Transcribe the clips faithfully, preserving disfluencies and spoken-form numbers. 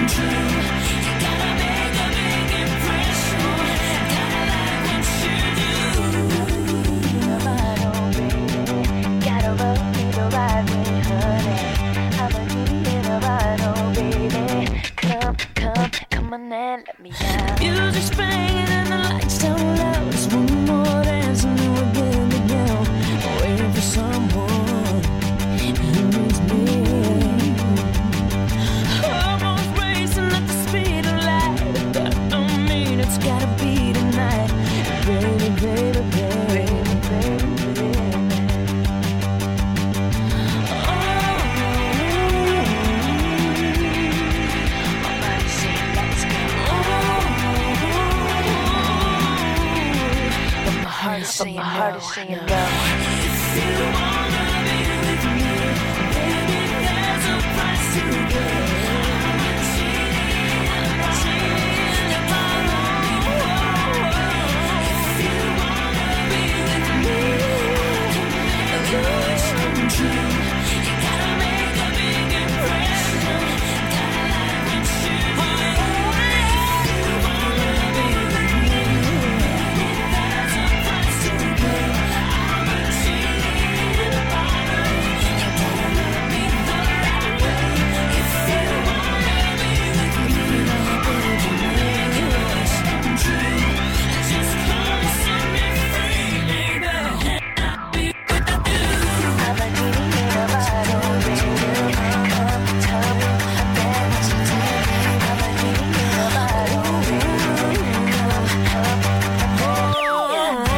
But my heart is saying no. If you wanna be with me, baby, there's a price to pay. I'm cheating, I'm cheating upon you. If you wanna be with me, your wish come true. You gotta make a big impression. Gotta like what you do. If you wanna be with me, baby, there's a price to pay. I'm cheating upon you. You gotta love me the right way. If you wanna be with me, baby, your wish come true. Just come set me free, baby. I'll be with you. I'm a genie in a bottle, baby. Come, tell me how bad you take. I'm a genie in a bottle, baby. Come, come, come, yeah. I'm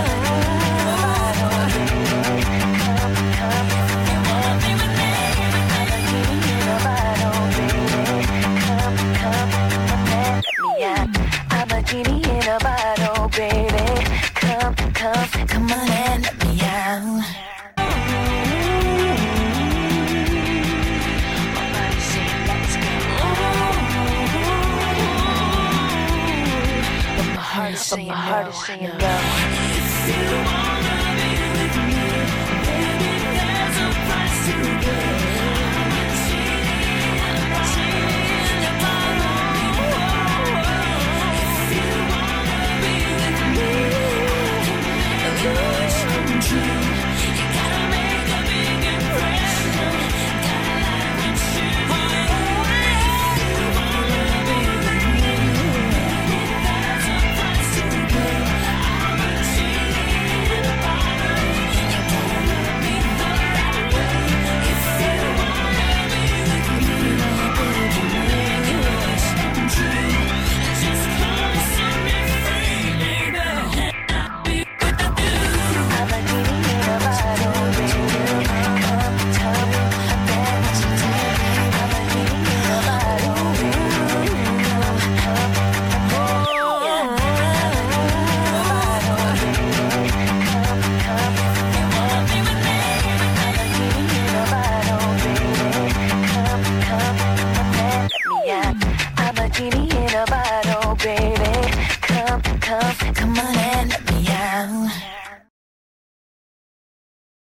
a genie in a bottle, baby. Come, come, you wanna be with me? I'm a genie in a bottle, baby. Come, come, come, let me out. I'm a genie in a bottle, baby. Come, come, come on and let me out. My body saying let's go. But my heart is saying no. If you wanna be with me, baby, there's a price to pay. I'm cheating, I'm cheating upon you. If you wanna be with me, your wish come true. You gotta make a big impression. Gotta like what you do. If you wanna be with me, baby, there's a price to pay. I'm cheating upon you. You gotta love me the right way. If you wanna be with me, baby, your wish come true. Just come set me free, baby. I'll be with you. I'm a genie in a bottle, baby. Come, tell me how bad you take. I'm a genie in a bottle, baby. Come, come, come, yeah. I'm a genie in a bottle, baby. Come, come, you wanna be with me? I'm a genie in a bottle, baby. Come, come, come, let me out. I'm a genie in a bottle, baby. Come, come, come on.